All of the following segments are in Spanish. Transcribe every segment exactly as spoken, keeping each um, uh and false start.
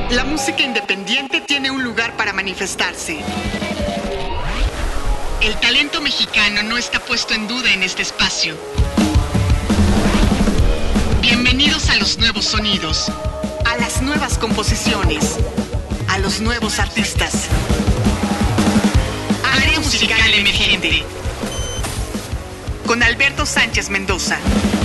La música independiente tiene un lugar para manifestarse. El talento mexicano no está puesto en duda en este espacio. Bienvenidos a los nuevos sonidos, a las nuevas composiciones, a los nuevos artistas. Área musical emergente. Con Alberto Sánchez Mendoza.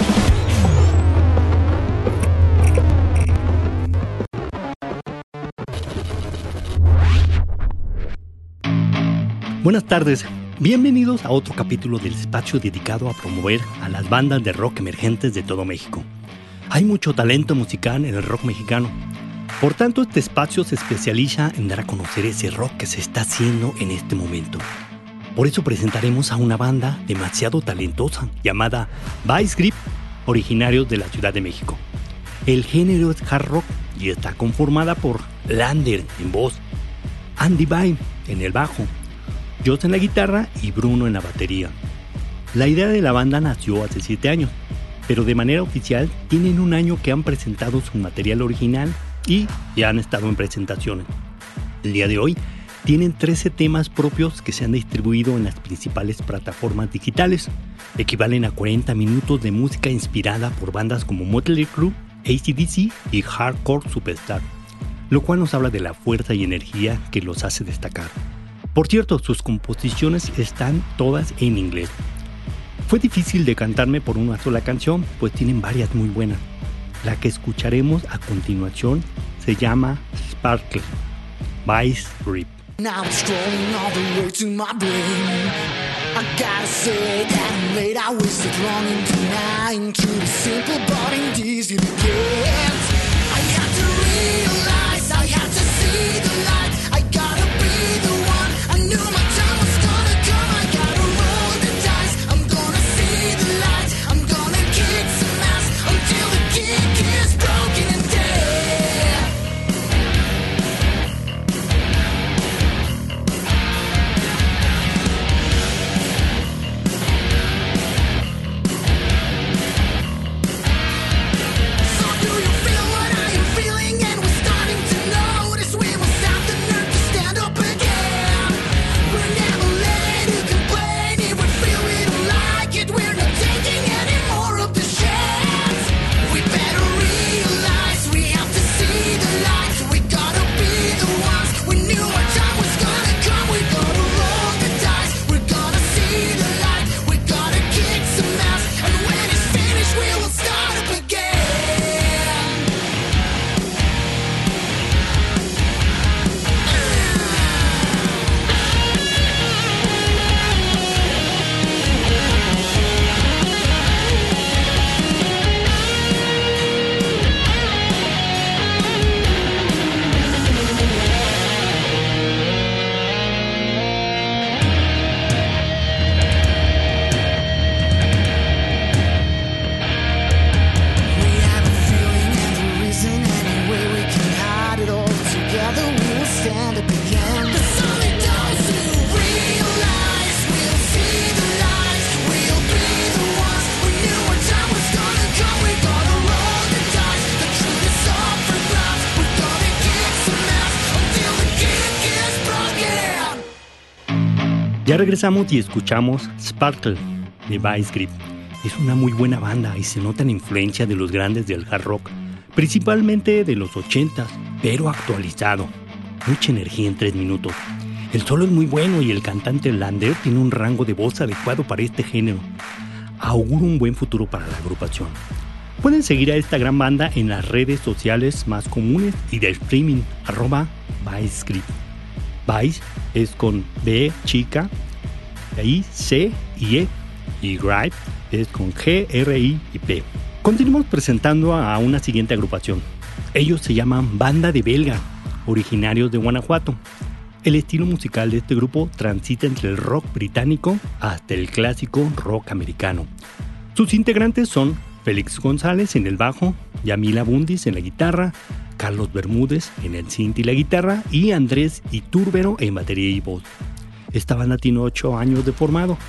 Buenas tardes, bienvenidos a otro capítulo del espacio dedicado a promover a las bandas de rock emergentes de todo México. Hay mucho talento musical en el rock mexicano, por tanto este espacio se especializa en dar a conocer ese rock que se está haciendo en este momento. Por eso presentaremos a una banda demasiado talentosa llamada Vice Grip, originarios de la Ciudad de México. El género es hard rock y está conformada por Lander en voz, Andy Byrne en el bajo, Joss en la guitarra y Bruno en la batería. La idea de la banda nació hace siete años, pero de manera oficial tienen un año que han presentado su material original y ya han estado en presentaciones. El día de hoy tienen trece temas propios que se han distribuido en las principales plataformas digitales. Equivalen a cuarenta minutos de música inspirada por bandas como Mötley Crüe, A C D C y Hardcore Superstar, lo cual nos habla de la fuerza y energía que los hace destacar. Por cierto, sus composiciones están todas en inglés. Fue difícil decantarme por una sola canción, pues tienen varias muy buenas. La que escucharemos a continuación se llama Sparkle, Vice Grip. Now I'm strolling all the way to my brain. I gotta say that I'm late. I wasted longing tonight to the simple but indecent again. I had to realize, I had to see the light. I gotta be the one. I knew my time was gonna come. I gotta roll the dice. I'm gonna see the light. I'm gonna kick some ass until the kick is broken and dead. So do you feel what I am feeling? And we're starting to notice we must have the nerve to stand up again. We're never letting you complain. If we feel we don't like it, we're not taking any more of the shit. We better realize we have to see the light. We gotta be the ones. We knew our time was gonna come. We gotta roll the dice. We're gonna see the light. We gotta kick some ass. And when it's finished, we will start up again. We have a feeling and there isn't any way we can hide it all. Together we will stand up again. There's only those who realize we'll see the light. We'll be the ones. We knew our time was gonna come. We gotta roll the dice. The truth is up for grabs. We're gonna kick some ass until the kick is broken. Ya regresamos y escuchamos Sparkle de Vice Grip. Es una muy buena banda y se nota la influencia de los grandes del hard rock, principalmente de los ochentas, pero actualizado. Mucha energía en tres minutos. El solo es muy bueno y el cantante Lander tiene un rango de voz adecuado para este género. Auguro un buen futuro para la agrupación. Pueden seguir a esta gran banda en las redes sociales más comunes y de streaming, arroba Vice Grip. Vice es con B chica, I, C y E, y Grip es con G, R, I y P. Continuamos presentando a una siguiente agrupación. Ellos se llaman Banda de Belga, originarios de Guanajuato. El estilo musical de este grupo transita entre el rock británico hasta el clásico rock americano. Sus integrantes son Félix González en el bajo, Yamila Bundis en la guitarra, Carlos Bermúdez en el synth y la guitarra y Andrés Itúrbero en batería y voz. Esta banda tiene ocho años de formado.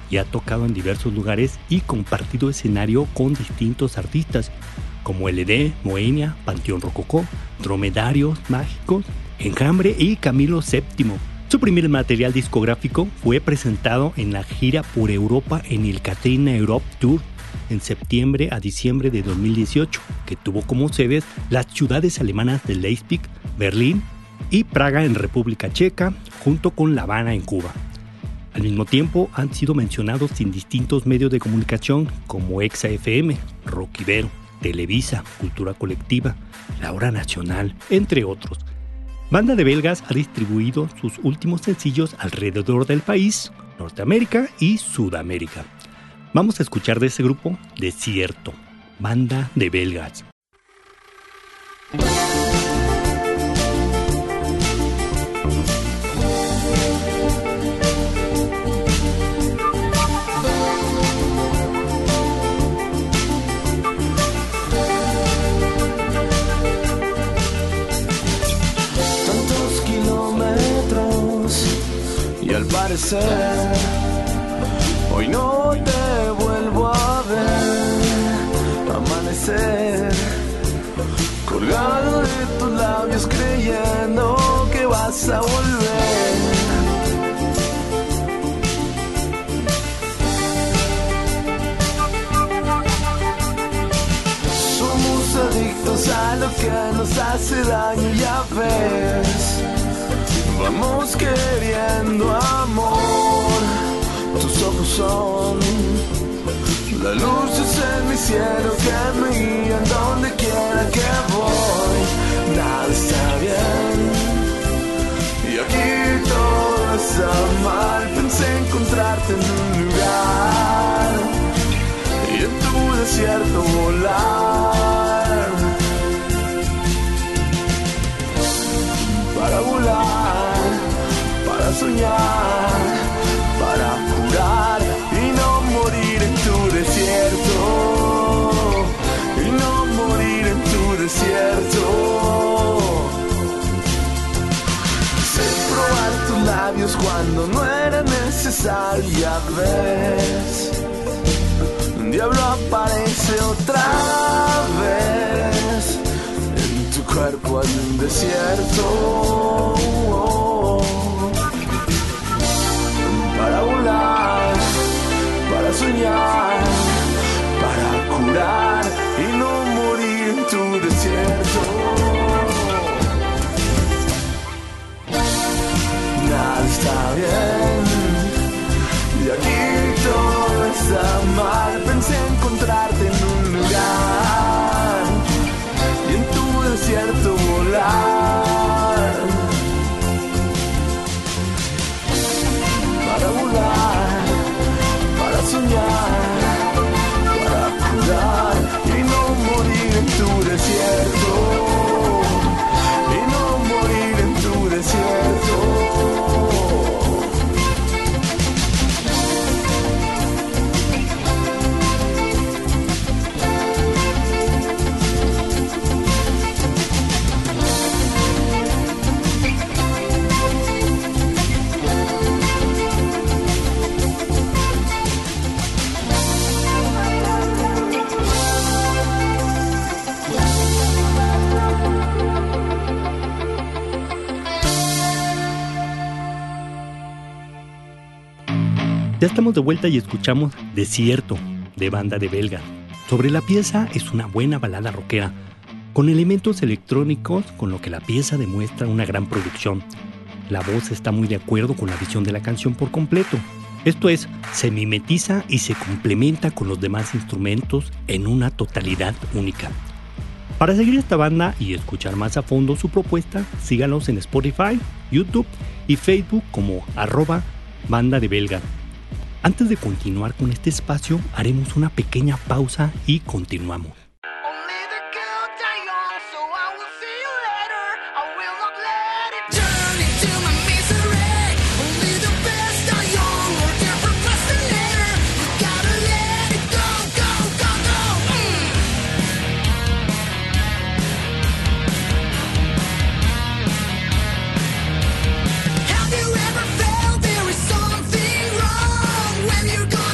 y ha tocado en diversos lugares y compartido escenario con distintos artistas como L D, Moenia, Panteón Rococó, Dromedarios Mágicos, Enjambre y Camilo séptimo. Su primer material discográfico fue presentado en la gira por Europa en el Katrina Europe Tour en septiembre a diciembre de dos mil dieciocho, que tuvo como sedes las ciudades alemanas de Leipzig, Berlín y Praga en República Checa, junto con La Habana en Cuba. Al mismo tiempo han sido mencionados en distintos medios de comunicación como Exa F M, Rock Ibero, Televisa, Cultura Colectiva, La Hora Nacional, entre otros. Banda de Belgas ha distribuido sus últimos sencillos alrededor del país, Norteamérica y Sudamérica. Vamos a escuchar de ese grupo Desierto, Banda de Belgas. Tantos kilómetros y al parecer hoy no te vuelvo a ver amanecer colgado de tus labios creyendo que vas a volver. Somos adictos a lo que nos hace daño, ya ves. Vamos queriendo amor. Tus ojos son las luces en mi cielo que me guían donde quiera que voy. Nada está bien y aquí todo está mal. Pensé encontrarte en un lugar y en tu desierto volar. Para volar, para soñar, para curar y no morir en tu desierto, y no morir en tu desierto. Sé probar tus labios cuando no era necesario, ya ves. Un diablo aparece otra vez, en tu cuerpo hay un desierto. Para volar, para soñar, para curar y no morir en tu desierto. Nada está bien y aquí todo está mal. Pensé encontrarte en un lugar y en tu desierto volar. Para volar, para soñar, para curar y no morir en tu desierto, y no morir en tu desierto. Ya estamos de vuelta y escuchamos Desierto, de Banda de Belgas. Sobre la pieza es una buena balada rockera, con elementos electrónicos, con lo que la pieza demuestra una gran producción. La voz está muy de acuerdo con la visión de la canción por completo. Esto es, se mimetiza y se complementa con los demás instrumentos en una totalidad única. Para seguir esta banda y escuchar más a fondo su propuesta, síganos en Spotify, YouTube y Facebook como arroba Banda de Belgas. Antes de continuar con este espacio, haremos una pequeña pausa y continuamos. Only the good die young, so I will see you later. I will not let it turn into my misery. Only the best die young, or they're procrastinator. You gotta let it go, go, go, go. Mm. Have you ever felt there is something wrong when you're gone?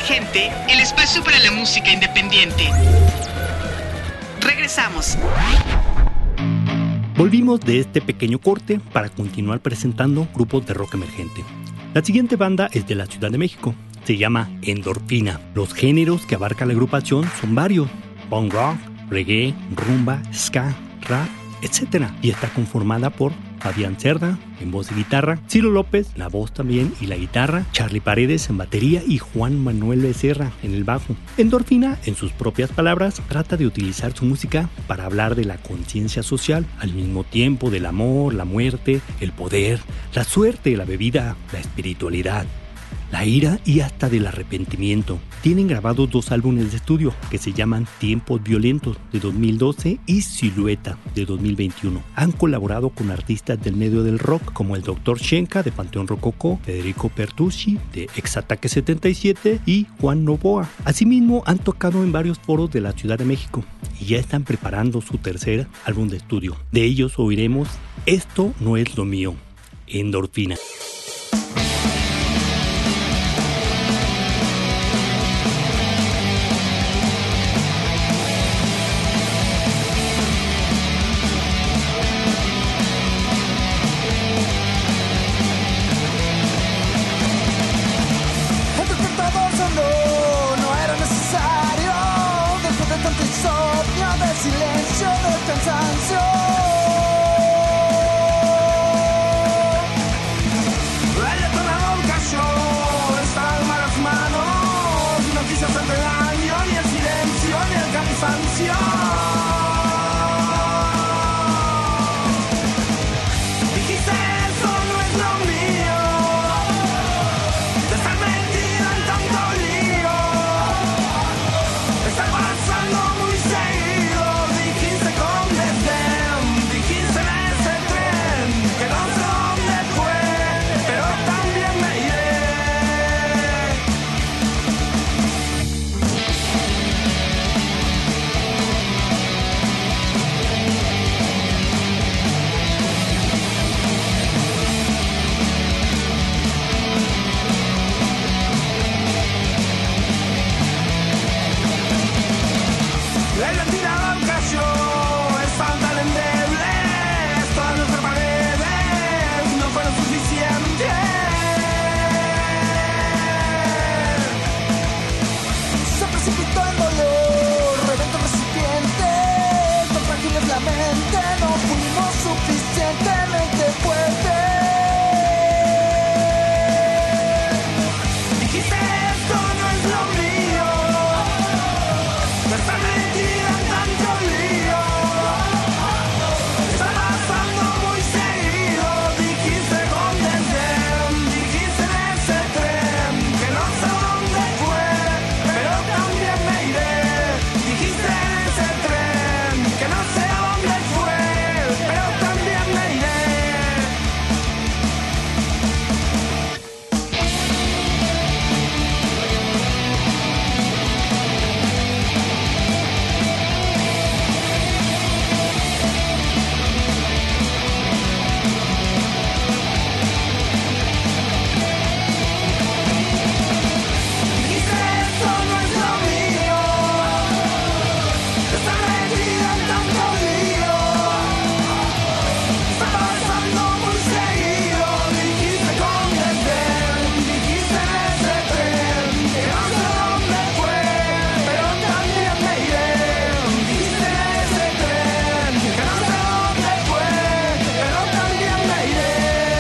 Emergente, el espacio para la música independiente. Regresamos. Volvimos de este pequeño corte para continuar presentando grupos de rock emergente. La siguiente banda es de la Ciudad de México. Se llama Endorfina. Los géneros que abarca la agrupación son varios: punk rock, reggae, rumba, ska, rap, etcétera. Y está conformada por Fabián Cerda en voz y guitarra, Ciro López en la voz también y la guitarra, Charlie Paredes en batería y Juan Manuel Becerra en el bajo. Endorfina, en sus propias palabras, trata de utilizar su música para hablar de la conciencia social, al mismo tiempo del amor, la muerte, el poder, la suerte, la bebida, la espiritualidad, la ira y hasta del arrepentimiento. Tienen grabados dos álbumes de estudio que se llaman Tiempos Violentos de dos mil doce y Silueta de dos mil veintiuno. Han colaborado con artistas del medio del rock como el doctor Shenka de Panteón Rococó, Federico Pertucci de Exataque setenta y siete y Juan Novoa. Asimismo han tocado en varios foros de la Ciudad de México y ya están preparando su tercer álbum de estudio. De ellos oiremos Esto no es lo mío, Endorfina. Silencio del cansancio. El detonador cayó, estaba en malas manos. No quise hacerte daño, ni el silencio, ni el cansancio. Dijiste eso no es lo mío, de estar metida en tanto lío, de estar pasando muy seguido. Dijiste con desdén, dijiste en ese tren, que no sé dónde fue, pero también me iré. El ventilador cayó, están tan endebles, todas nuestras paredes no fueron suficientes. Se precipitó el dolor, reventó el recipiente, tan frágil es la mente, no fuimos suficientemente fuertes. Dijiste esto no es lo mío, de estar metida en tanto lío, está pasando muy seguido. Dijiste con desdén, dijiste en ese tren, que no sé dónde fue, pero también me iré. Dijiste en ese tren, que no sé dónde fue, pero también me iré. Dijiste esto no es lo mío, de estar metida en tanto lío, está pasando muy seguido. Dijiste con desdén, dijiste en ese tren, que no sé dónde fue, pero también me iré. Dijiste en ese tren, que no sé dónde fue, pero también me iré.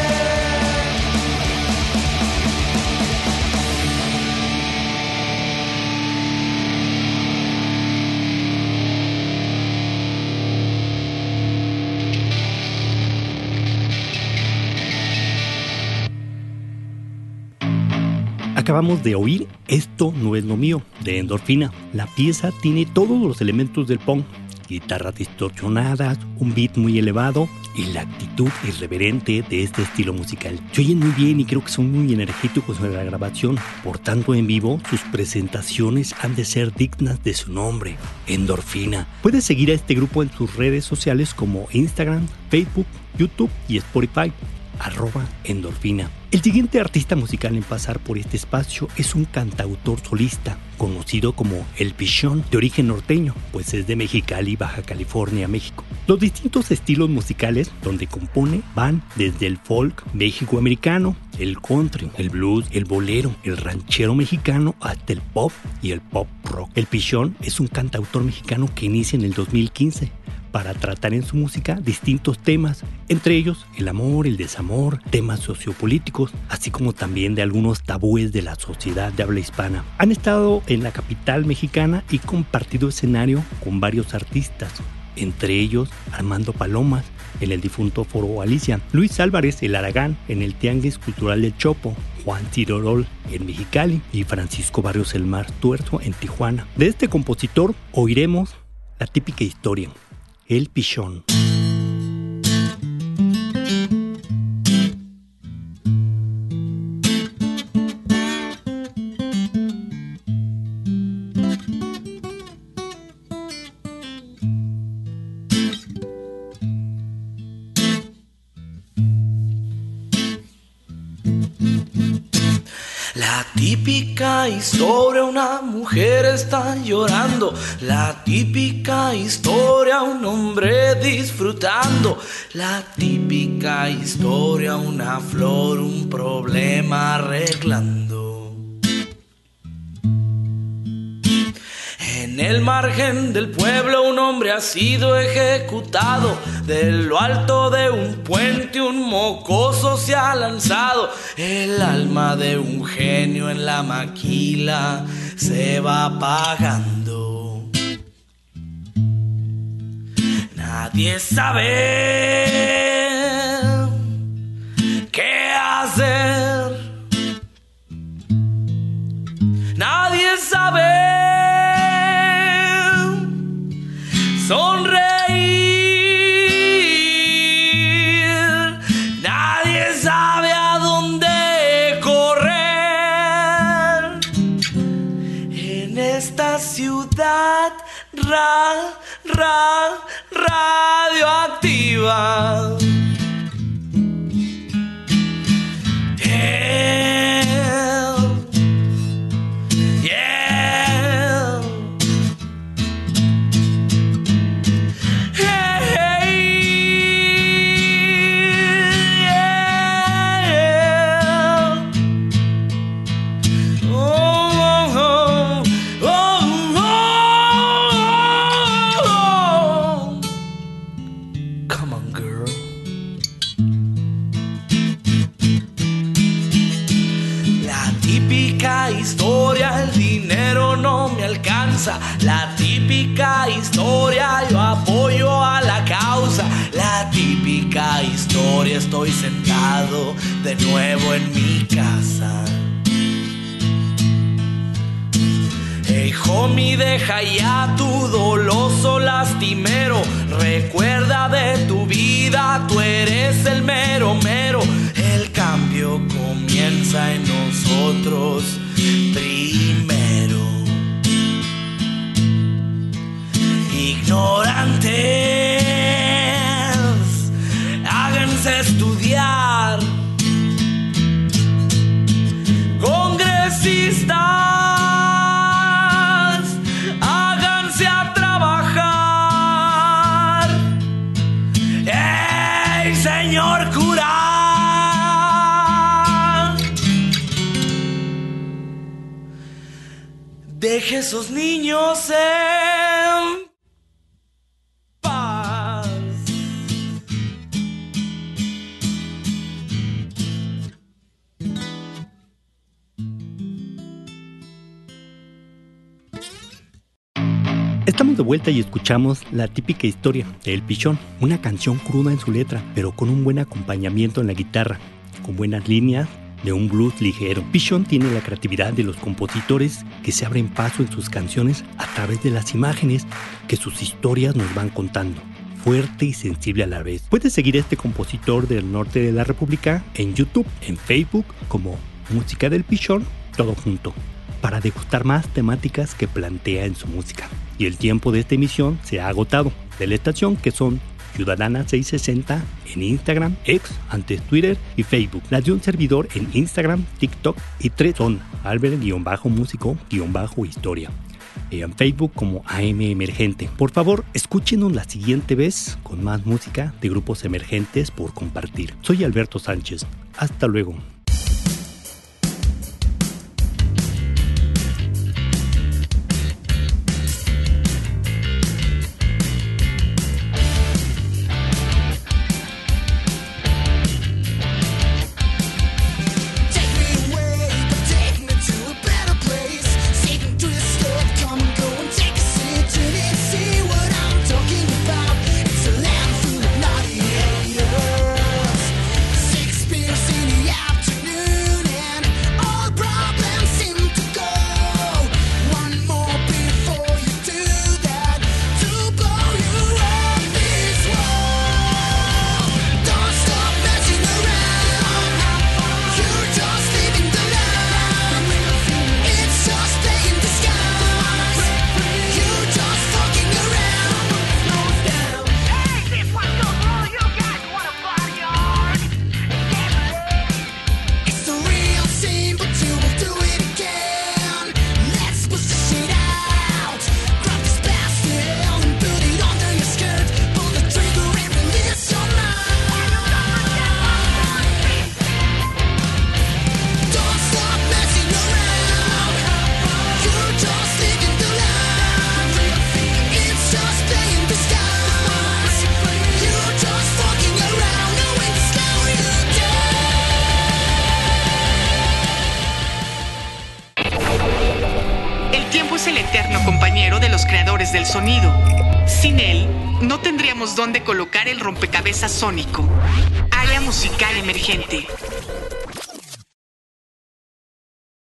Acabamos de oír Esto no es lo mío, de Endorfina. La pieza tiene todos los elementos del punk: guitarras distorsionadas, un beat muy elevado y la actitud irreverente de este estilo musical. Se oyen muy bien y creo que son muy energéticos en la grabación. Por tanto, en vivo, sus presentaciones han de ser dignas de su nombre, Endorfina. Puedes seguir a este grupo en sus redes sociales como Instagram, Facebook, YouTube y Spotify. arroba endorfina. El siguiente artista musical en pasar por este espacio es un cantautor solista, conocido como El Pichón, de origen norteño, pues es de Mexicali, Baja California, México. Los distintos estilos musicales donde compone van desde el folk mexicoamericano, el country, el blues, el bolero, el ranchero mexicano, hasta el pop y el pop rock. El Pichón es un cantautor mexicano que inicia en el dos mil quince para tratar en su música distintos temas, entre ellos el amor, el desamor, temas sociopolíticos, así como también de algunos tabúes de la sociedad de habla hispana. Han estado en la capital mexicana y compartido escenario con varios artistas, entre ellos Armando Palomas en el difunto Foro Alicia, Luis Álvarez el Aragán en el Tianguis Cultural del Chopo, Juan Cirorol en Mexicali y Francisco Barrios El Mar Tuerto en Tijuana. De este compositor oiremos la típica historia, El Pichón. La típica historia, una mujer está llorando. La típica historia, un hombre disfrutando. La típica historia, una flor, un problema arreglando. En el margen del pueblo un hombre ha sido ejecutado. De lo alto de un puente un mocoso se ha lanzado. El alma de un genio en la maquila se va apagando. Nadie sabe qué hacer. Nadie sabe sonreír. Nadie sabe a dónde correr en esta ciudad ra, ra, radioactiva. La típica historia, yo apoyo a la causa. La típica historia, estoy sentado de nuevo en mi casa. Hey homie, deja ya tu doloso lastimero. Recuerda de tu vida, tú eres el mero mero. El cambio comienza en nosotros primero. Ignorantes, háganse estudiar. Congresistas, háganse a trabajar. ¡Ey, señor cura! Deje esos niños en Estamos de vuelta y escuchamos la típica historia de El Pichón, una canción cruda en su letra, pero con un buen acompañamiento en la guitarra, con buenas líneas de un blues ligero. Pichón tiene la creatividad de los compositores que se abren paso en sus canciones a través de las imágenes que sus historias nos van contando, fuerte y sensible a la vez. Puedes seguir a este compositor del norte de la República en YouTube, en Facebook como Música del Pichón, todo junto, para degustar más temáticas que plantea en su música. Y el tiempo de esta emisión se ha agotado. De la estación, que son Ciudadana seiscientos sesenta en Instagram, X, antes Twitter y Facebook. Las de un servidor en Instagram, TikTok y tres son Albert-músico-historia. En Facebook como A M Emergente. Por favor, escúchenos la siguiente vez con más música de grupos emergentes por compartir. Soy Alberto Sánchez. Hasta luego. Del sonido. Sin él, no tendríamos dónde colocar el rompecabezas sónico. Área musical emergente.